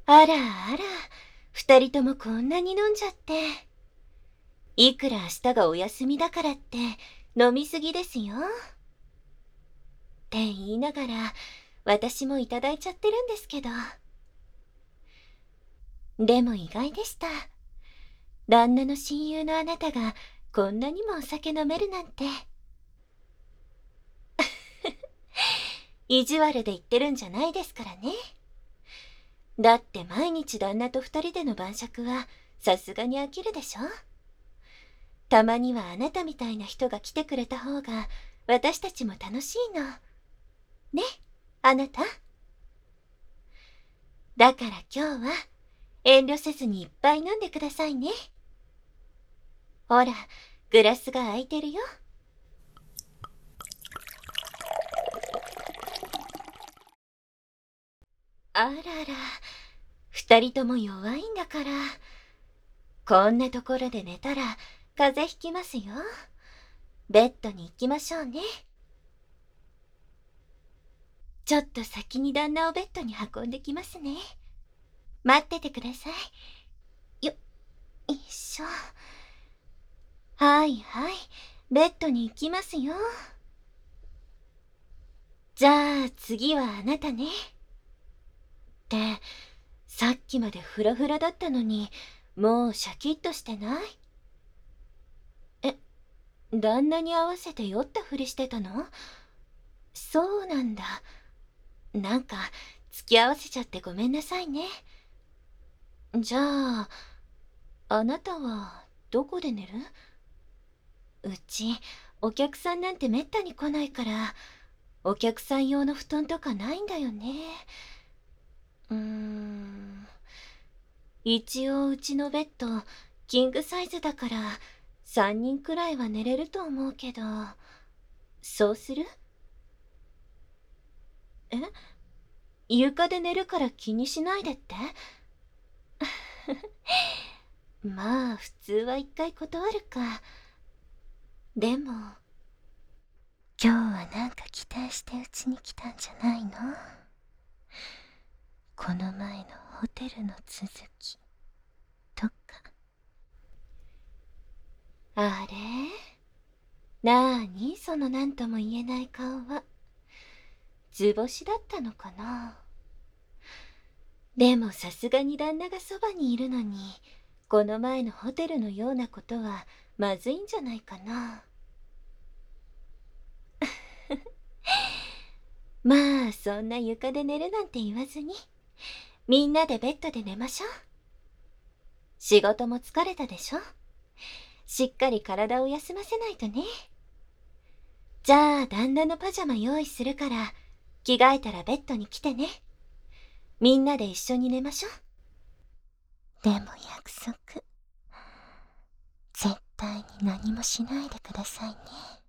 あらあら、二人ともこんなに飲んじゃって。いくら明日がお休みだからって飲みすぎですよ。って言いながら、私もいただいちゃってるんですけど。でも意外でした。旦那の親友のあなたがこんなにもお酒飲めるなんて。意地悪で言ってるんじゃないですからね。だって毎日旦那と二人での晩酌はさすがに飽きるでしょ。たまにはあなたみたいな人が来てくれた方が私たちも楽しいの。ね、あなた。だから今日は遠慮せずにいっぱい飲んでくださいね。ほら、グラスが空いてるよ。あらら、二人とも弱いんだから。こんなところで寝たら風邪ひきますよ。ベッドに行きましょうね。ちょっと先に旦那をベッドに運んできますね。待っててください。よいしょ。はいはい、ベッドに行きますよ。じゃあ次はあなたね。って、さっきまでフラフラだったのに、もうシャキッとしてない？え、旦那に合わせて酔ったふりしてたの？そうなんだ。なんか、付き合わせちゃってごめんなさいね。じゃあ、あなたはどこで寝る？うち、お客さんなんてめったに来ないから、お客さん用の布団とかないんだよね。一応うちのベッド、キングサイズだから、3人くらいは寝れると思うけど、そうする？え？床で寝るから気にしないでって？まあ、普通は一回断るか。でも、今日はなんか期待してうちに来たんじゃないの？この前のホテルの続きとか。あれ？なーにそのなんとも言えない顔は。図星だったのかな？でもさすがに旦那がそばにいるのに、この前のホテルのようなことはまずいんじゃないかな。まあ、そんな床で寝るなんて言わずに、みんなでベッドで寝ましょう。仕事も疲れたでしょ。しっかり体を休ませないとね。じゃあ旦那のパジャマ用意するから、着替えたらベッドに来てね。みんなで一緒に寝ましょう。でも約束、絶対に何もしないでくださいね。